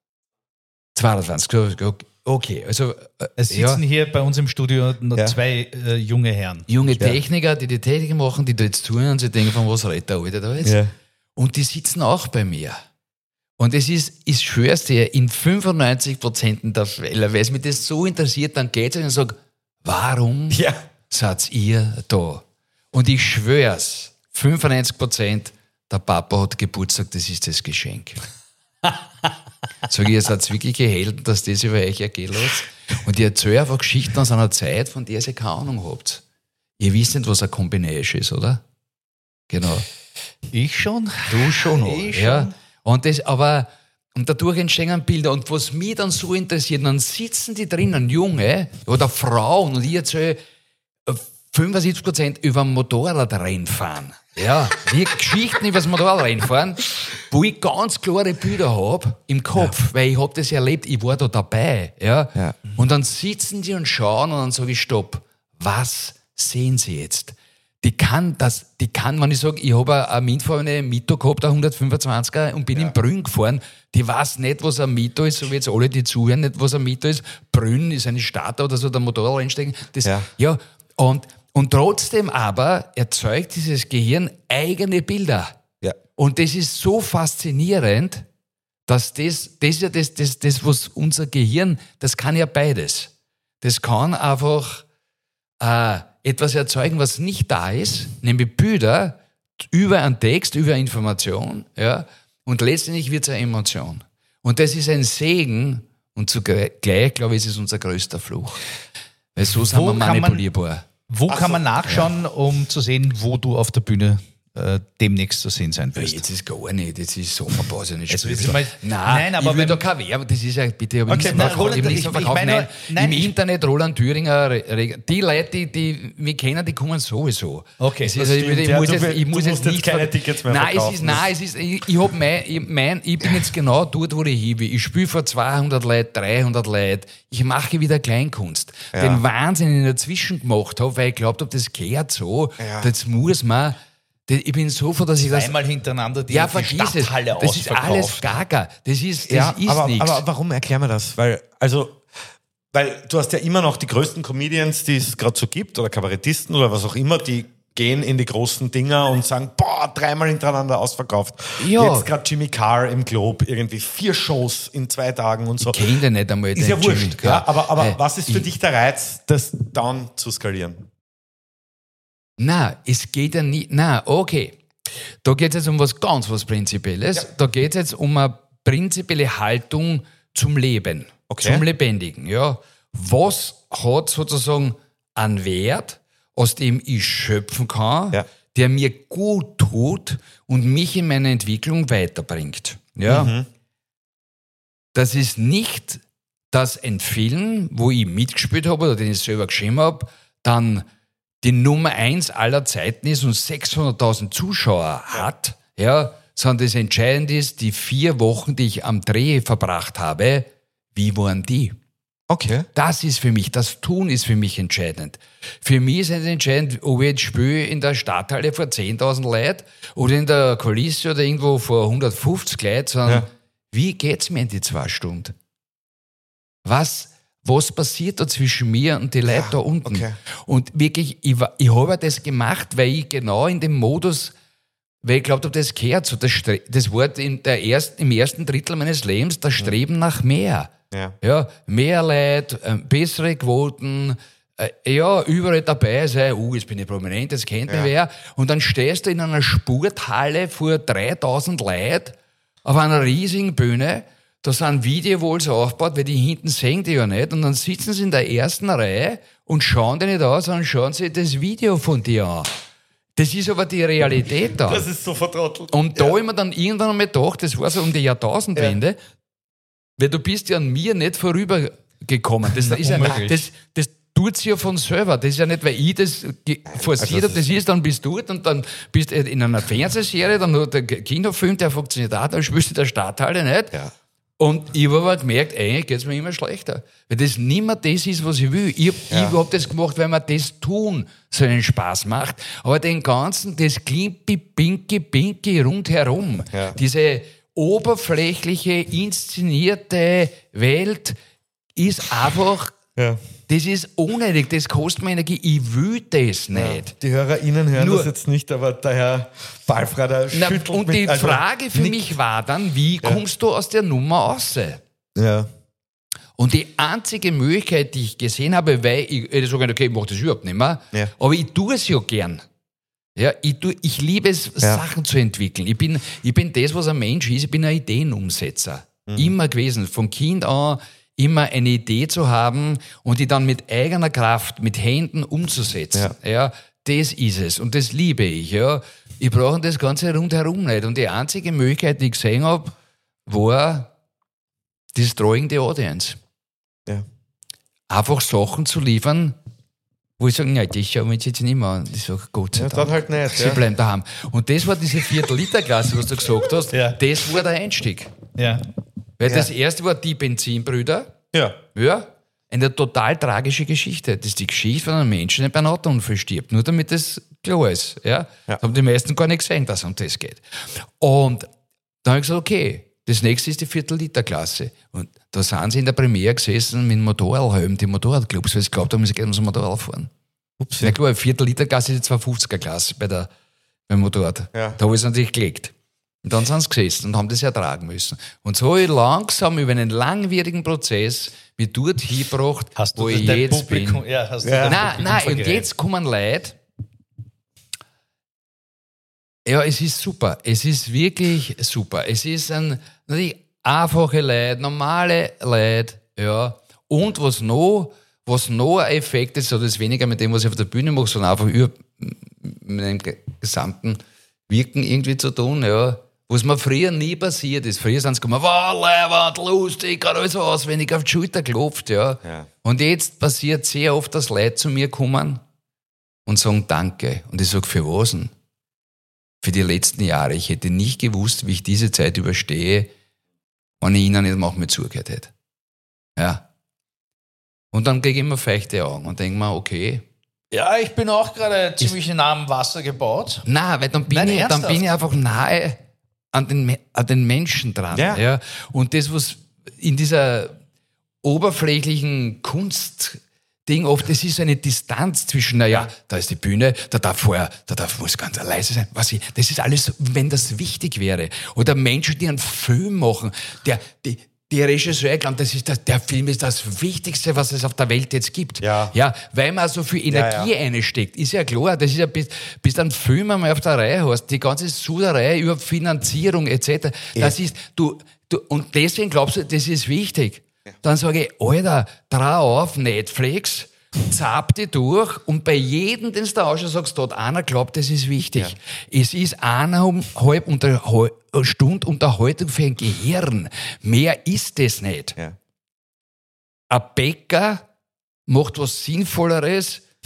22. Okay, also es sitzen hier bei uns im Studio noch 2 junge Herren. Junge Techniker, die Technik machen, die da jetzt zuhören und sie denken, von was redet der Alte da jetzt? Ja. Und die sitzen auch bei mir. Und es ist, ich schwör's dir, in 95% der Fälle, weil es mich das so interessiert, dann geht es und sagt, warum seid ihr da? Und ich schwör's, 95%, der Papa hat Geburtstag, das ist das Geschenk. Sag ich, ihr seid wirklich Helden, dass das über euch ergehen lässt. Und ich erzähle einfach Geschichten aus einer Zeit, von der ihr keine Ahnung habt. Ihr wisst nicht, was ein Combination ist, oder? Genau. Ich schon. Du schon, ich ja. schon. Und dadurch entstehen Bilder. Und was mich dann so interessiert, dann sitzen die drinnen, Junge oder Frauen, und ich erzähle 75% über Motorradrennen fahren. Ja, die Geschichten über das Motorradrennen fahren, wo ich ganz klare Bilder habe im Kopf, weil ich habe das erlebt, ich war da dabei. Ja? Und dann sitzen die und schauen und dann sage ich, stopp, was sehen sie jetzt? Die kann, wenn ich sage, ich habe eine mitfahrende Mito gehabt, eine 125er, und bin in Brünn gefahren, die weiß nicht, was ein Mito ist, so wie jetzt alle, die zuhören, nicht, was ein Mito ist. Brünn ist eine Stadt oder so, der Motorrad reinsteigen. Und trotzdem aber erzeugt dieses Gehirn eigene Bilder. Ja. Und das ist so faszinierend, dass das ist ja das, was unser Gehirn, das kann ja beides. Das kann einfach etwas erzeugen, was nicht da ist, nämlich Bilder über einen Text, über Information, ja, und letztendlich wird es eine Emotion. Und das ist ein Segen und zugleich, glaube ich, ist es unser größter Fluch. Weil so sind wir manipulierbar. Wo kann man nachschauen, um zu sehen, wo du auf der Bühne demnächst zu sehen sein wirst? Jetzt ist gar nicht, jetzt ist Sommerpause nicht. Nein, aber ich will da keine Werbung, das ist ja, bitte, ich habe nichts verkauft. Im Internet, Roland Thüringer, die Leute, die mich kennen, die kommen sowieso. Okay, ich muss jetzt nicht keine Tickets mehr verkaufen. Ich bin jetzt genau dort, wo ich hin will. Ich spiele vor 200 Leuten, 300 Leuten. Ich mache wieder Kleinkunst. Ja. Den Wahnsinn, den ich dazwischen gemacht habe, weil ich glaubt habe, das gehört so. Ja. Das muss man. Ich bin so froh, dass ich das... Einmal hintereinander die Stadthalle ausverkauft. Das ist alles gaga. Das ist nichts. Aber warum erklären wir das? Weil du hast ja immer noch die größten Comedians, die es gerade so gibt, oder Kabarettisten oder was auch immer, die gehen in die großen Dinger und sagen, 3-mal hintereinander ausverkauft. Ja. Jetzt gerade Jimmy Carr im Globe, irgendwie 4 Shows in 2 Tagen und so. Ich kenne den nicht einmal. Ist ja wurscht. Ja, aber was ist für dich der Reiz, das down zu skalieren? Nein, es geht ja nicht. Nein, okay. Da geht es jetzt um was Prinzipielles. Ja. Da geht es jetzt um eine prinzipielle Haltung zum Leben, zum Lebendigen. Ja. Was hat sozusagen einen Wert, aus dem ich schöpfen kann, der mir gut tut und mich in meiner Entwicklung weiterbringt? Ja. Das ist nicht, dass ein Film, wo ich mitgespielt habe oder den ich selber geschrieben habe, dann die Nummer 1 aller Zeiten ist und 600.000 Zuschauer hat, ja, sondern das Entscheidende ist, die 4 Wochen, die ich am Dreh verbracht habe, wie waren die? Okay. Das ist für mich, das Tun ist für mich entscheidend. Für mich ist es entscheidend, ob ich jetzt spiele in der Stadthalle vor 10.000 Leuten oder in der Kulisse oder irgendwo vor 150 Leuten, sondern wie geht's mir in die 2 Stunden? Was passiert da zwischen mir und den Leuten da unten? okay. Und wirklich, ich habe das gemacht, weil ich genau in dem Modus, weil ich glaube, das gehört so, das Wort im ersten Drittel meines Lebens, das Streben nach mehr. Ja, mehr Leute, bessere Quoten, überall dabei sein, jetzt bin ich prominent, das kennt mich wer. Und dann stehst du in einer Sporthalle vor 3.000 Leuten auf einer riesigen Bühne, da sind Videowalls aufgebaut, weil die hinten sehen die ja nicht, und dann sitzen sie in der ersten Reihe und schauen die nicht aus, sondern schauen sie das Video von dir an. Das ist aber die Realität da. Das ist so vertrottelt. Und da habe ich mir dann irgendwann einmal gedacht, das war so um die Jahrtausendwende, weil du bist ja an mir nicht vorübergekommen. Das tut sich ja von selber. Das ist ja nicht, weil ich das forciert habe, das ist, dann bist du dort und dann bist du in einer Fernsehserie, dann hat der Kinofilm, der funktioniert auch, dann spielst du in der Stadthalle nicht. Ja. Und ich habe aber gemerkt, eigentlich geht es mir immer schlechter. Weil das nicht mehr das ist, was ich will. Ich habe das gemacht, weil mir das Tun so einen Spaß macht. Aber den ganzen, das Klimpi, Pinki rundherum, diese oberflächliche, inszenierte Welt ist einfach, das ist unnötig, das kostet mir Energie, ich will das nicht. Die HörerInnen hören das jetzt nicht, aber der Herr Balfrader schüttelt und die Frage für mich war dann, wie kommst du aus der Nummer raus? Ja. Und die einzige Möglichkeit, die ich gesehen habe, weil ich sage, okay, ich mache das überhaupt nicht mehr, aber ich tue es ja gern. Ja, ich liebe es, Sachen zu entwickeln. Ich bin das, was ein Mensch ist, ich bin ein Ideenumsetzer. Immer gewesen, von Kind an, immer eine Idee zu haben und die dann mit eigener Kraft, mit Händen umzusetzen. Ja, das ist es und das liebe ich. Ja. Ich brauche das Ganze rundherum nicht. Und die einzige Möglichkeit, die ich gesehen habe, war Destroying the Audience. Ja. Einfach Sachen zu liefern, wo ich sage, nein, das schauen wir uns jetzt nicht mehr an. Ich sage, Gott sei Dank. Dann halt nicht. Sie bleiben daheim. Und das war diese 4-Liter-Klasse, was du gesagt hast. Das war der Einstieg. Ja. Weil das erste war die Benzinbrüder. Ja. Eine total tragische Geschichte. Das ist die Geschichte von einem Menschen, der bei einem Autounfall stirbt. Nur damit das klar ist. Ja. Das haben die meisten gar nicht gesehen, dass es um das geht. Und dann habe ich gesagt, okay, das nächste ist die 4-Liter-Klasse. Und da sind sie in der Premiere gesessen mit dem Motorradhelm, die Motorradclubs, weil sie glaubt haben, sie gehen ums Motorrad fahren. Ups. Ja klar, 4-Liter-Klasse ist die 250er-Klasse beim Motorrad. Ja. Da habe ich es natürlich gelegt. Und dann sind sie gesessen und haben das ertragen müssen. Und so habe ich langsam über einen langwierigen Prozess mich dort hingebracht, wo ich jetzt bin. Nein, und jetzt kommen Leute. Ja, es ist super. Es ist wirklich super. Es ist natürlich einfache Leute, normale Leute. Ja. Und was noch ein Effekt ist, hat das weniger mit dem, was ich auf der Bühne mache, sondern einfach mit dem gesamten Wirken irgendwie zu tun. Ja. Was mir früher nie passiert ist. Früher sind sie gekommen, wow, Leibwand, lustig, gerade alles auswendig auf die Schulter geklopft. Ja. Und jetzt passiert sehr oft, dass Leute zu mir kommen und sagen Danke. Und ich sage, für was denn? Für die letzten Jahre. Ich hätte nicht gewusst, wie ich diese Zeit überstehe, wenn ich ihnen nicht manchmal zugehört hätte. Ja. Und dann kriege ich immer feuchte Augen und denke mir, okay. Ja, ich bin auch gerade ziemlich nah am Wasser gebaut. Nein, weil dann bin ich einfach nahe an den Menschen dran. Ja. Und das, was in dieser oberflächlichen Kunstding oft, das ist eine Distanz zwischen, da ist die Bühne, muss ganz leise sein. Das ist alles, wenn das wichtig wäre. Oder Menschen, die einen Film machen, die Regisseur glauben, der Film ist das Wichtigste, was es auf der Welt jetzt gibt. Ja, weil man so viel Energie einsteckt. Ist ja klar, das ist ja, bis du einen Film einmal auf der Reihe hast, die ganze Suderei über Finanzierung etc. Das ist, und deswegen glaubst du, das ist wichtig. Dann sage ich, Alter, trau auf, Netflix, zapp die durch und bei jedem, den du da ausschaust, sagst du, einer glaubt, das ist wichtig. Ja. Es ist 1,5 Stunden Unterhaltung für ein Gehirn. Mehr ist das nicht. Ja. Ein Bäcker macht was Sinnvolleres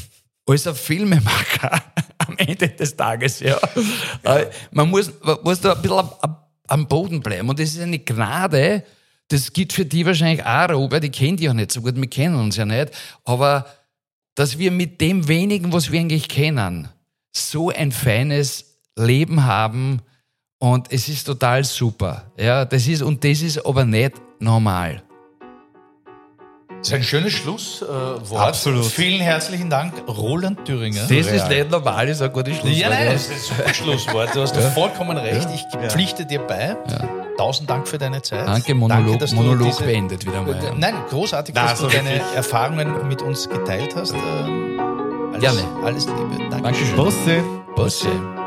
als ein Filmemacher am Ende des Tages. Ja. Man muss da ein bisschen am Boden bleiben. Und das ist eine Gnade, das gilt für die wahrscheinlich auch, Robert, die kennen die ja nicht so gut, wir kennen uns ja nicht, aber dass wir mit dem wenigen, was wir eigentlich kennen, so ein feines Leben haben und es ist total super. Ja, das ist aber nicht normal. Das ist ein schönes Schlusswort. Absolut. Vielen herzlichen Dank, Roland Thüringer. Das ist nicht normal, das ist ein gutes Schlusswort. Ja, nein, das ist ein super Schlusswort. Du hast vollkommen recht. Ich pflichte dir bei. 1000 Dank für deine Zeit. Danke, Monolog dass du Monolog beendet wieder mal. Ja. Nein, großartig, dass du deine Erfahrungen mit uns geteilt hast. Gerne. Alles Liebe. Dankeschön. Bussi. Bussi.